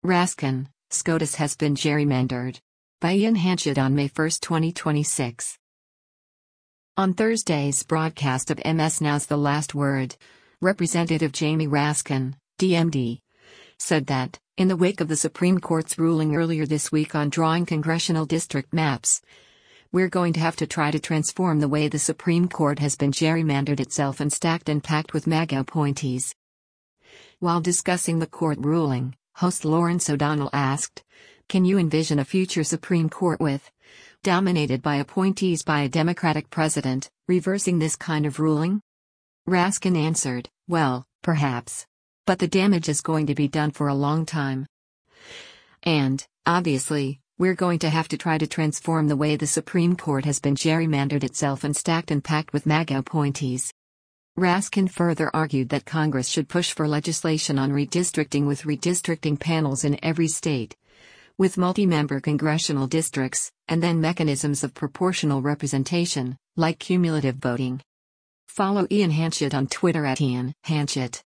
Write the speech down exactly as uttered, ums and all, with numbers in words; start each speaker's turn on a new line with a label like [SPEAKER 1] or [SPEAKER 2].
[SPEAKER 1] Raskin, SCOTUS has been gerrymandered. By Ian Hanchett on May first, twenty twenty-six. On Thursday's broadcast of M S Now's The Last Word, Representative Jamie Raskin, D M D, said that, in the wake of the Supreme Court's ruling earlier this week on drawing congressional district maps, we're going to have to try to transform the way the Supreme Court has been gerrymandered itself and stacked and packed with MAGA appointees. While discussing the court ruling, host Lawrence O'Donnell asked, "Can you envision a future Supreme Court with, dominated by appointees by a Democratic president, reversing this kind of ruling?" Raskin answered, "Well, perhaps. But the damage is going to be done for a long time. And, obviously, we're going to have to try to transform the way the Supreme Court has been gerrymandered itself and stacked and packed with MAGA appointees." Raskin further argued that Congress should push for legislation on redistricting with redistricting panels in every state, with multi-member congressional districts, and then mechanisms of proportional representation, like cumulative voting. Follow Ian Hanchett on Twitter at Ian Hanchett.